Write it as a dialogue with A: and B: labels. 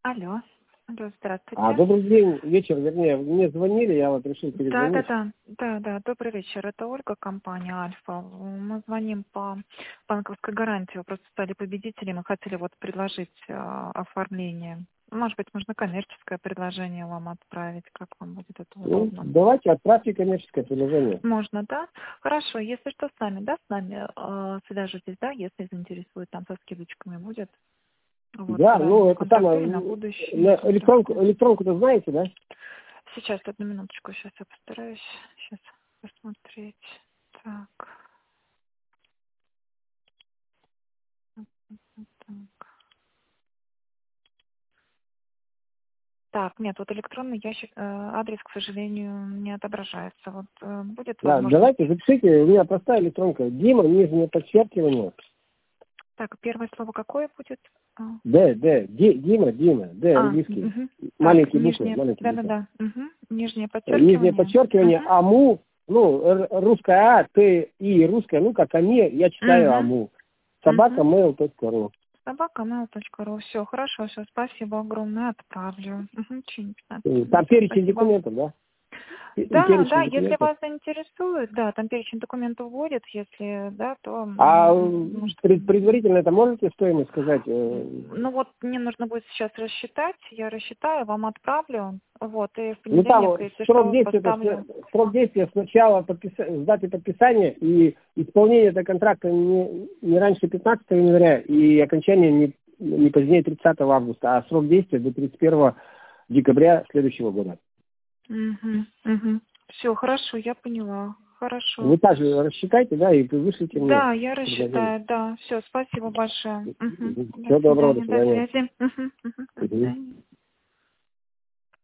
A: Алло. Алло, здравствуйте.
B: Добрый день, вечер, вернее, мне звонили, я вот решил
A: Да, да,
B: перезвонить.
A: да, добрый вечер. Это Ольга, компания Альфа. Мы звоним по банковской гарантии. Вы просто стали победителем и хотели вот предложить оформление. Может быть, можно коммерческое предложение вам отправить, как вам будет это
B: Ну,
A: удобно.
B: давайте отправьте коммерческое предложение.
A: Можно, да? Хорошо, если что, с нами свяжетесь, да, если заинтересует, там со скидочками будет. Вот,
B: Да,
A: мы вам
B: ну это самое,
A: контактируем на будущее,
B: на
A: если вдруг что.
B: электронку-то знаете, да?
A: Сейчас, одну минуточку, сейчас я постараюсь сейчас посмотреть. Так, так. Так, нет, вот электронный ящик, адрес, к сожалению, не отображается. Вот будет
B: Да,
A: возможность.
B: давайте, запишите, у меня простая электронка. Дима, нижнее подчеркивание.
A: Так, первое слово какое будет?
B: Дима, Д, английский.
A: Мгм. Так,
B: Маленькие буквы,
A: нижнее,
B: маленькие буквы.
A: да-да-да. Угу. Нижнее
B: Нижнее
A: подчеркивание.
B: подчеркивание,
A: Угу.
B: АМУ, ну, русская А, Т, И, русская, ну, как АМИ, я читаю
A: Угу.
B: АМУ.
A: Угу.
B: Собака.mail.ru.
A: Собака.mail.ru. Все, хорошо, все, спасибо огромное, отправлю. Угу. В течение 15
B: Там
A: минут. Все,
B: перечень
A: спасибо.
B: документов, да? И
A: Да, да,
B: перечень
A: если
B: документов.
A: вас заинтересует, да, там перечень документов вводит, если, да, то,
B: А
A: может,
B: предварительно это можете стоимость сказать?
A: ну вот мне нужно будет сейчас рассчитать, я рассчитаю, вам отправлю, вот, и в
B: Ну
A: понедельник,
B: там
A: если
B: срок
A: что,
B: действия,
A: поставлю.
B: срок действия сначала с даты подписания и исполнение этого контракта не раньше 15 января и окончание не позднее 30 августа, а срок действия до 31 декабря следующего года.
A: Угу, угу. Все, хорошо, я поняла, хорошо.
B: Вы также рассчитайте, да, и вышлите мне
A: Да, я
B: предложение.
A: рассчитаю, да, все, спасибо большое. Угу. До
B: Всего доброго, до
A: свидания, до
B: свидания.
A: связи. Угу, угу. До
B: Мгм.
A: свидания.